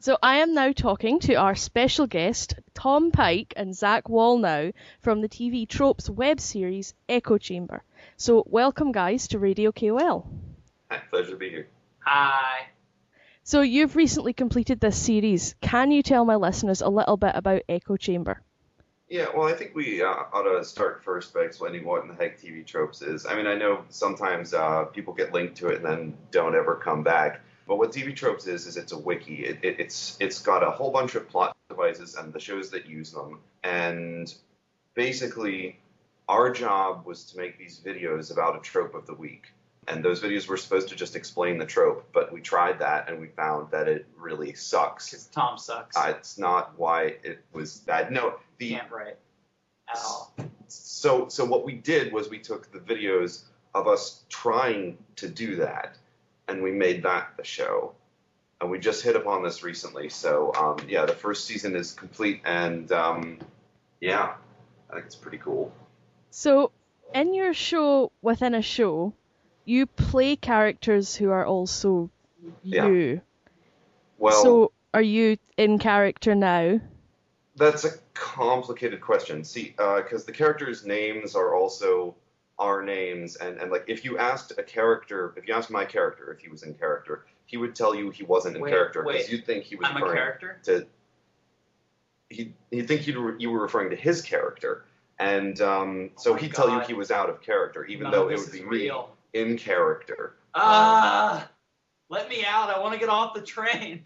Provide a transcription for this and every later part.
So I am now talking to our special guest, Tom Pike and Zach Wallnow from the TV Tropes web series Echo Chamber. So welcome guys to Radio KOL. Hi, pleasure to be here. Hi. So you've recently completed this series. Can you tell my listeners a little bit about Echo Chamber? Yeah, well, I think we ought to start first by explaining what in the heck TV Tropes is. I mean, I know sometimes people get linked to it and then don't ever come back. But what TV Tropes is it's a wiki. It's got a whole bunch of plot devices and the shows that use them. And basically, our job was to make these videos about a trope of the week. And those videos were supposed to just explain the trope, but we tried that and we found that it really sucks. Because Tom sucks. It's not why it was bad. No, Can't write at all. So what we did was we took the videos of us trying to do that, and we made that the show. And we just hit upon this recently. So, the first season is complete, and, I think it's pretty cool. So, in your show within a show, you play characters who are also you. Yeah. Well, so, are you in character now? That's a complicated question. See, because the characters' names are also our names, and like if you asked my character if he was in character, he would tell you he wasn't in character because you'd think he was I'm a character? He'd think you were referring to his character, and so he'd tell you he was out of character, even though it would be real. Me in character. Let me out! I want to get off the train.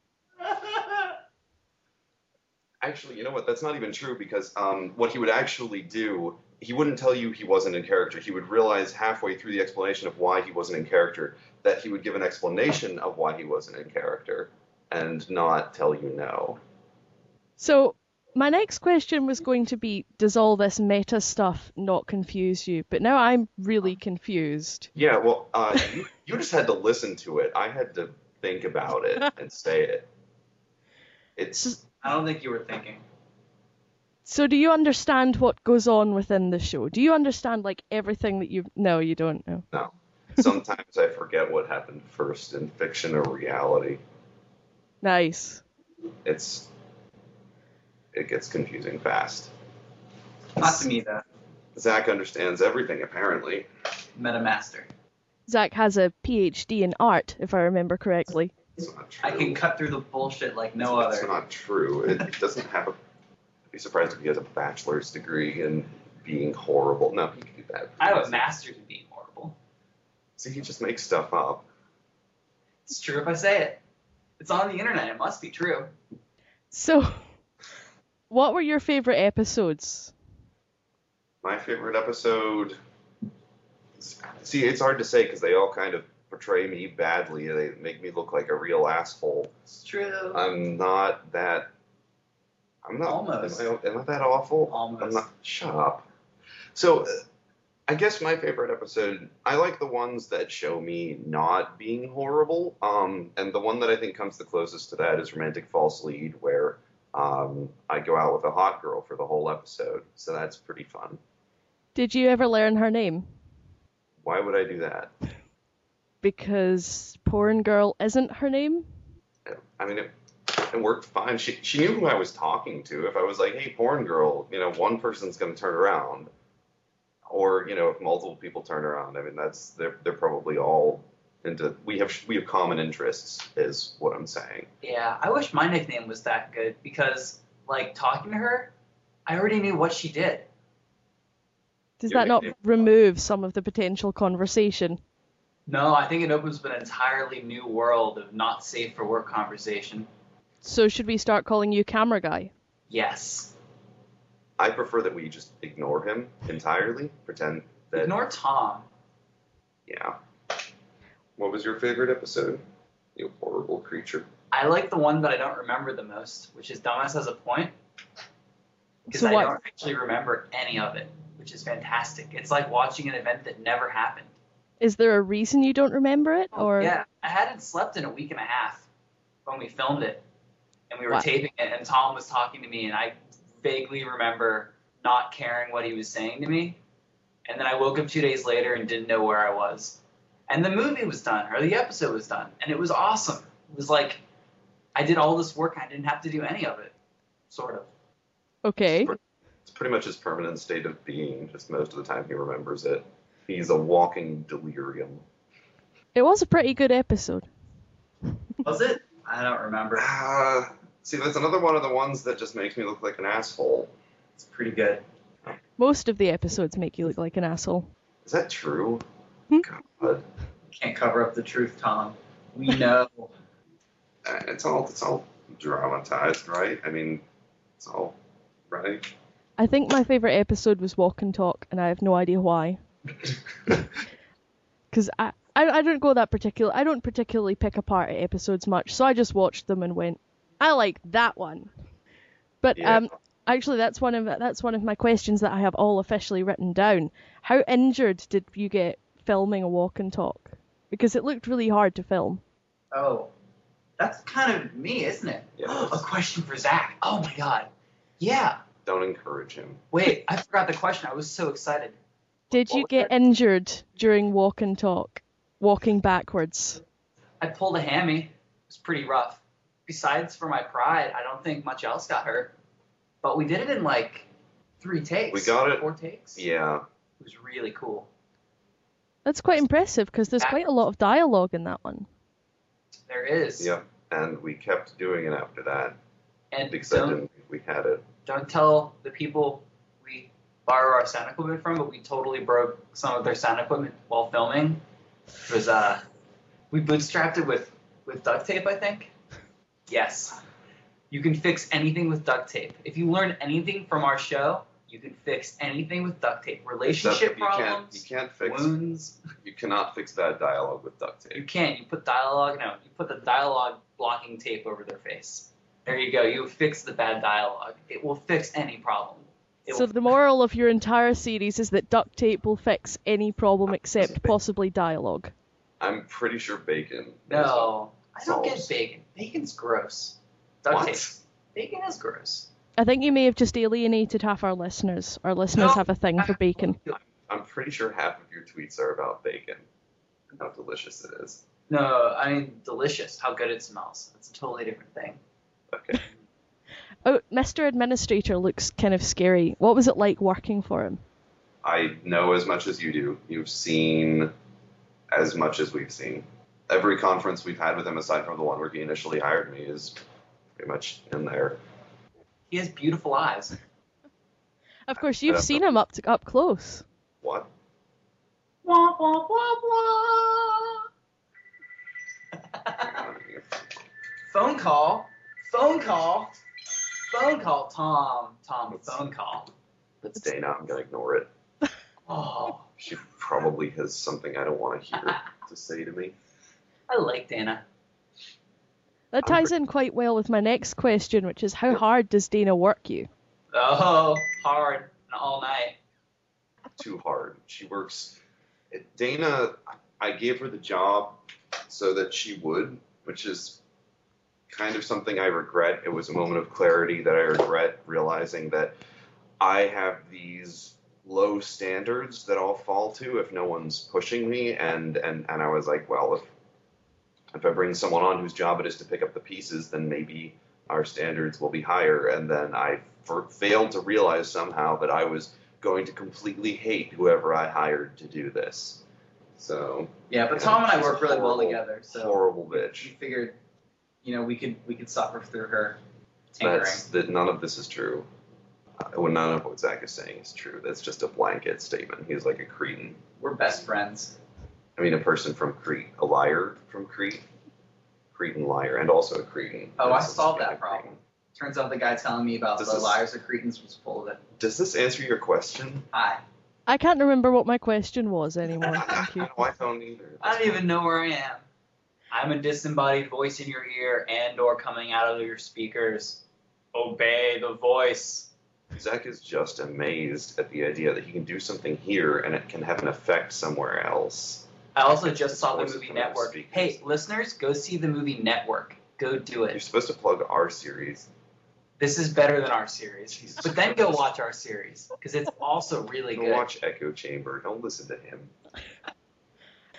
Actually, you know what? That's not even true because what he would actually do, he wouldn't tell you he wasn't in character. He would realize halfway through the explanation of why he wasn't in character that he would give an explanation of why he wasn't in character and not tell you no. So, my next question was going to be, does all this meta stuff not confuse you? But now I'm really confused. Yeah, well, you just had to listen to it. I had to think about it and say it. I don't think you were thinking. So do you understand what goes on within the show? Do you understand, like, everything that you... No, you don't know. No. Sometimes I forget what happened first in fiction or reality. Nice. It gets confusing fast. Not to me, though. Zach understands everything, apparently. Metamaster. Zach has a PhD in art, if I remember correctly. It's not true. I can cut through the bullshit like no other. It's not true. It doesn't have a... I'd be surprised if he has a bachelor's degree in being horrible. No, he can do that. I have a master's in being horrible. See, he just makes stuff up. It's true if I say it. It's on the internet. It must be true. So, what were your favorite episodes? My favorite episode... See, it's hard to say because they all kind of portray me badly. They make me look like a real asshole. It's true. I'm not. Almost. Am I that awful? Almost. I'm not. Shut up. So, I guess my favorite episode, I like the ones that show me not being horrible. And the one that I think comes the closest to that is Romantic False Lead, where I go out with a hot girl for the whole episode. So that's pretty fun. Did you ever learn her name? Why would I do that? Because Porn Girl isn't her name? I mean, it worked fine. She knew who I was talking to. If I was like, hey, Porn Girl, one person's going to turn around. Or, if multiple people turn around, I mean, they're probably all into, we have common interests, is what I'm saying. Yeah, I wish my nickname was that good because, like, talking to her, I already knew what she did. Does that not remove some of the potential conversation? No, I think it opens up an entirely new world of not safe for work conversation. So should we start calling you Camera Guy? Yes. I prefer that we just ignore him entirely, pretend that... Ignore Tom. Yeah. What was your favorite episode? You horrible creature. I like the one that I don't remember the most, which is Dumbass Has a Point. Because I don't actually remember any of it, which is fantastic. It's like watching an event that never happened. Is there a reason you don't remember it? Or yeah, I hadn't slept in a week and a half when we filmed it. And we were taping it, and Tom was talking to me, and I vaguely remember not caring what he was saying to me. And then I woke up 2 days later and didn't know where I was. And the movie was done, or the episode was done, and it was awesome. It was like I did all this work. I didn't have to do any of it, sort of. Okay. It's pretty much his permanent state of being. Just most of the time he remembers it. He's a walking delirium. It was a pretty good episode. Was it? I don't remember. See, that's another one of the ones that just makes me look like an asshole. It's pretty good. Most of the episodes make you look like an asshole. Is that true? Hmm? God. Can't cover up the truth, Tom. We know. It's all dramatized, right? I mean, it's all right. I think my favourite episode was Walk and Talk, and I have no idea why. Because I don't go that particular. I don't particularly pick apart episodes much, so I just watched them and went, I like that one. But Yeah. actually, that's one of my questions that I have all officially written down. How injured did you get filming a Walk and Talk? Because it looked really hard to film. Oh, that's kind of me, isn't it? Yeah. A question for Zach. Oh my God. Yeah. Don't encourage him. Wait, I forgot the question. I was so excited. Did you What was get that? injured during Walk and Talk, walking backwards? I pulled a hammy. It was pretty rough. Besides for my pride, I don't think much else got hurt. But we did it in like 3 takes. We got it. 4 takes. Yeah. It was really cool. That's quite impressive because there's quite a lot of dialogue in that one. There is. Yep. And we kept doing it after that And because I didn't think we had it. don't tell the people we borrow our sound equipment from, but we totally broke some of their sound equipment while filming. It was we bootstrapped it with duct tape, I think. Yes. You can fix anything with duct tape. If you learn anything from our show, you can fix anything with duct tape. Relationship problems, You can't fix. wounds. You cannot fix bad dialogue with duct You tape. can't. You put the dialogue blocking tape over their face. There you go. You fix the bad dialogue. It will fix any problem. It So will- the moral of your entire series is that duct tape will fix any problem except possibly dialogue. I'm pretty sure bacon. No, I don't get Solves. bacon. Bacon's gross. Duct What? tape. Bacon is gross. I think you may have just alienated half our listeners. Our listeners No, have a thing for bacon. I'm pretty sure half of your tweets are about bacon and how delicious it is. No, I mean delicious. How good it smells. It's a totally different thing. Okay. Oh, Mr. Administrator looks kind of scary. What was it like working for him? I know as much as you do. You've seen as much as we've seen. Every conference we've had with him, aside from the one where he initially hired me, is pretty much in there. He has beautiful eyes. Of course, you've seen him up close. What? Wah, wah, wah, wah. Hang on here. Phone call. Phone call. Phone call. Tom, Let's- phone call. It's Dana. I'm gonna ignore it. Oh, She probably has something I don't want to hear to say to me. I like Dana. That ties in quite well with my next question, which is how hard does Dana work you? Oh, hard and all night. Too hard. She works. Dana, I gave her the job so that she would, which is kind of something I regret. It was a moment of clarity that I regret, realizing that I have these low standards that I'll fall to if no one's pushing me, and I was like, well, if I bring someone on whose job it is to pick up the pieces, then maybe our standards will be higher. And then I failed to realize somehow that I was going to completely hate whoever I hired to do this. So Yeah, but yeah, Tom and I she's work really well horrible, together, so horrible we bitch. figured, we could suffer through her tinkering. None of this is true. None of what Zach is saying is true. That's just a blanket statement. He's like a cretin. We're best friends. I mean, a person from Crete, a liar from Crete, Cretan liar, and also a cretin. Oh, I That's solved kind that of problem. cretin. Turns out the guy telling me about This the is- liars or cretins was full of it. Does this answer your question? Hi. I can't remember what my question was anymore. Thank you. No, I don't either. I don't even know where I am. I'm a disembodied voice in your ear and or coming out of your speakers. Obey the voice. Zach is just amazed at the idea that he can do something here and it can have an effect somewhere else. I also just saw the Voices movie coming out of Network. speakers. Hey, listeners, go see the movie Network. Go do You're it. supposed to plug our series. This is better than our series. Jesus But then go Christ. watch our series because it's also really Go good. watch Echo Chamber. Don't listen to him.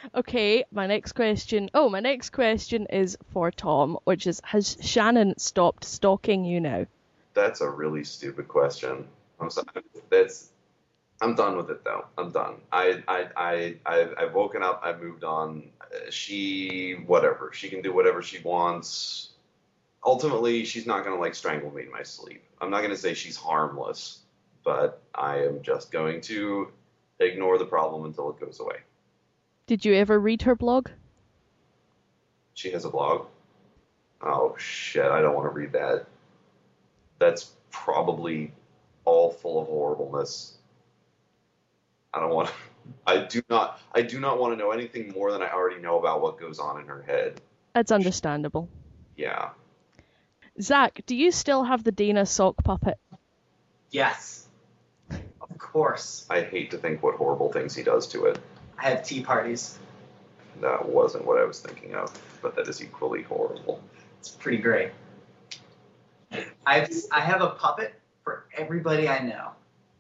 Okay, my next question. Oh, my next question is for Tom, which is, has Shannon stopped stalking you now? That's a really stupid question. I'm sorry. I'm done with it though. I'm done. I've woken up. I've moved on. Whatever. She can do whatever she wants. Ultimately, she's not gonna like strangle me in my sleep. I'm not gonna say she's harmless, but I am just going to ignore the problem until it goes away. Did you ever read her blog? She has a blog. Oh shit! I don't want to read that. That's probably all full of horribleness. I don't want. I do not. I do not want to know anything more than I already know about what goes on in her head. That's understandable. Yeah. Zach, do you still have the Dana sock puppet? Yes. Of course. I hate to think what horrible things he does to it. I have tea parties. That wasn't what I was thinking of, but that is equally horrible. It's pretty great. I have a puppet for everybody I know.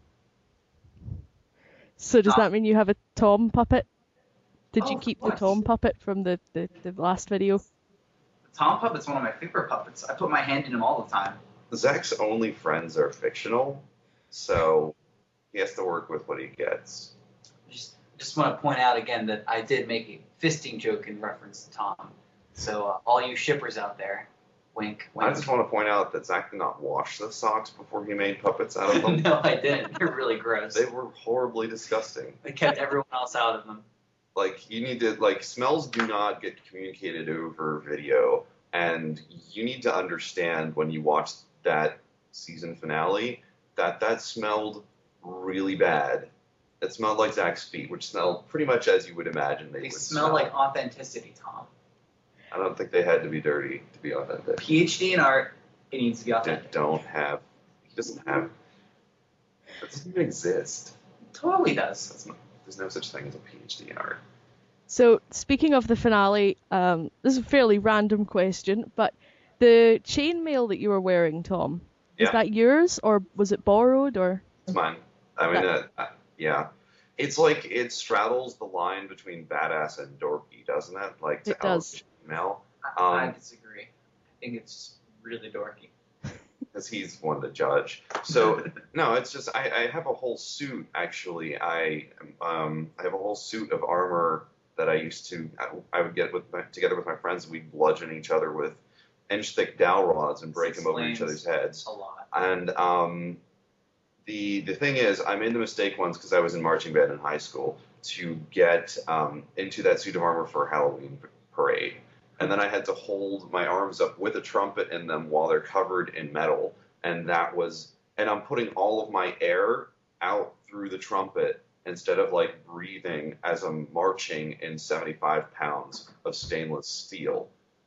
So does that mean you have a Tom puppet? Did you of keep the course. Tom puppet from the last video? The Tom puppet's one of my favorite puppets. I put my hand in him all the time. Zach's only friends are fictional, so he has to work with what he gets. Just want to point out again that I did make a fisting joke in reference to Tom. So all you shippers out there, wink, wink. I just want to point out that Zach did not wash the socks before he made puppets out of them. No, I didn't. They're really gross. They were horribly disgusting. They kept everyone else out of them. Like, you need to, like, smells do not get communicated over video, and you need to understand when you watch that season finale that smelled really bad. It smelled like Zach's feet, which smelled pretty much as you would imagine they would smell like authenticity, Tom. I don't think they had to be dirty to be authentic. PhD in art, it needs to be authentic. He doesn't have, that doesn't even exist. It totally does. There's no such thing as a PhD in art. So, speaking of the finale, this is a fairly random question, but the chainmail that you were wearing, Tom, is that yours, or was it borrowed, or? It's mine. I mean, yeah. It's like, it straddles the line between badass and dorky, doesn't it? Like, it does. Chainmail. I disagree. I think it's really dorky. Because he's one to judge. So, no, it's just, I have a whole suit, actually. I have a whole suit of armor that I would get together with my friends, and we'd bludgeon each other with inch-thick dowel rods and break them over each other's heads. A lot. And the thing is, I made the mistake once, because I was in marching band in high school, to get into that suit of armor for a Halloween parade. And then I had to hold my arms up with a trumpet in them while they're covered in metal. And I'm putting all of my air out through the trumpet instead of like breathing as I'm marching in 75 pounds of stainless steel.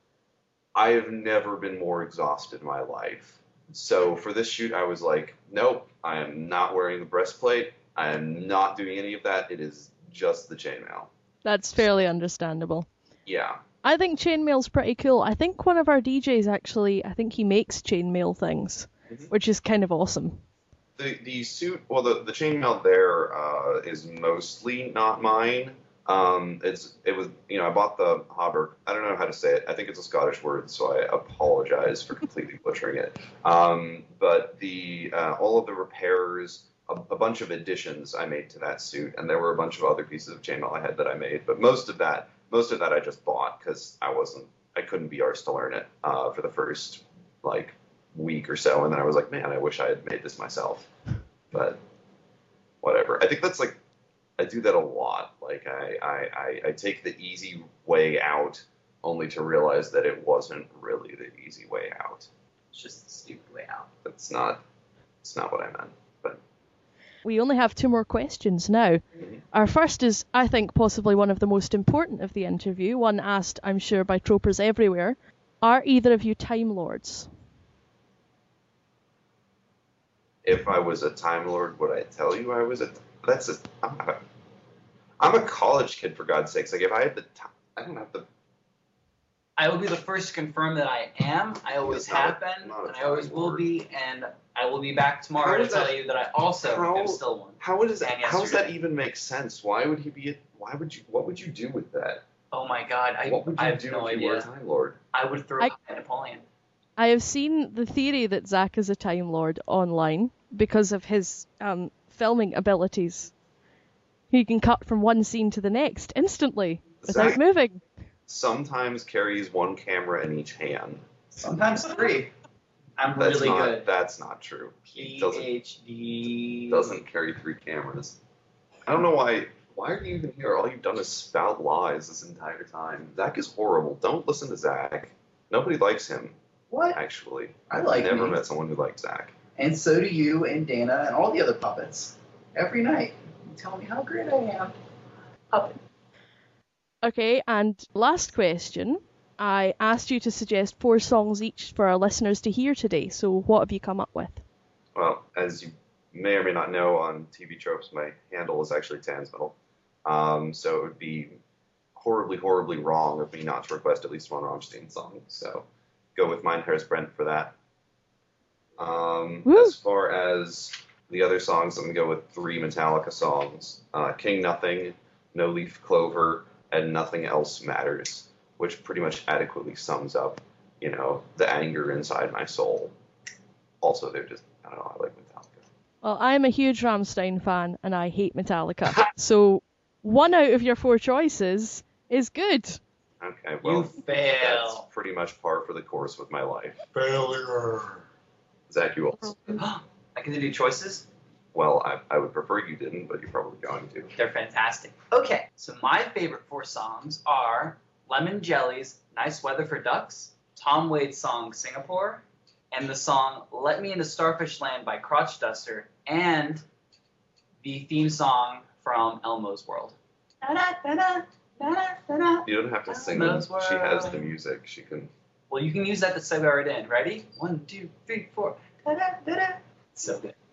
I have never been more exhausted in my life. So for this shoot, I was like, nope, I am not wearing the breastplate. I am not doing any of that. It is just the chainmail. That's fairly understandable. Yeah. I think chainmail's pretty cool. I think one of our DJs actually, I think he makes chainmail things, which is kind of awesome. The suit, well, the chainmail there is mostly not mine. It was, I bought the hauberk. I don't know how to say it. I think it's a Scottish word, so I apologize for completely butchering it. But all of the repairs, a bunch of additions I made to that suit, and there were a bunch of other pieces of chainmail I had that I made. But most of that I just bought because I couldn't be arsed to learn it for the first week or so, and then I was like, man, I wish I had made this myself. But whatever. I think that's I do that a lot. Like I take the easy way out only to realize that it wasn't really the easy way out. It's just the stupid way out. It's not what I meant. But we only have 2 more questions now. Mm-hmm. Our first is, I think, possibly one of the most important of the interview, one asked, I'm sure, by tropers everywhere. Are either of you Time Lords? If I was a Time Lord, would I tell you I was I'm a college kid, for God's sakes. Like, if I had the time, I don't have the... I will be the first to confirm that I am. I always have been, and I always will be, and I will be back tomorrow to tell you that I also am still one. How does that even make sense? Why would he be What would you do with that? Oh my God, What would I you have do no if you were a idea. Time Lord? I would throw at Napoleon. I have seen the theory that Zach is a Time Lord online because of his filming abilities. He can cut from one scene to the next instantly without Zach moving. sometimes carries one camera in each hand. Sometimes 3. I'm That's really not, good. That's not true. He PhD. doesn't carry 3 cameras. I don't know why. Why are you even here? All you've done is spout lies this entire time. Zach is horrible. Don't listen to Zach. Nobody likes him, What? actually. I I've like never me. met someone who likes Zach. And so do you and Dana and all the other puppets. Every night. You tell me how great I am. Puppet. Okay, and last question. I asked you to suggest 4 songs each for our listeners to hear today, so what have you come up with? Well, as you may or may not know on TV Tropes, my handle is actually Tansmetal. So it would be horribly, horribly wrong of me not to request at least one Rammstein song. So go with Mein Herz brennt for that. Woo! As far as the other songs, I'm going to go with 3 Metallica songs. King Nothing, No Leaf Clover, and Nothing Else Matters, which pretty much adequately sums up, the anger inside my soul. Also, I don't know, I like Metallica. Well, I'm a huge Rammstein fan, and I hate Metallica. So 1 out of your 4 choices is good. Okay, well, You fail. that's pretty much par for the course with my life. Failure. Zach, you also. I get to do choices? Well, I would prefer you didn't, but you're probably going to. They're fantastic. Okay, so my favorite 4 songs are Lemon Jelly's Nice Weather for Ducks, Tom Waits' song Singapore, and the song Let Me Into Starfish Land by Crotch Duster, and the theme song from Elmo's World. You don't have to sing them. She has the music. She can. Well, you can use that to segue right in. Ready? 1, 2, 3, 4. So good.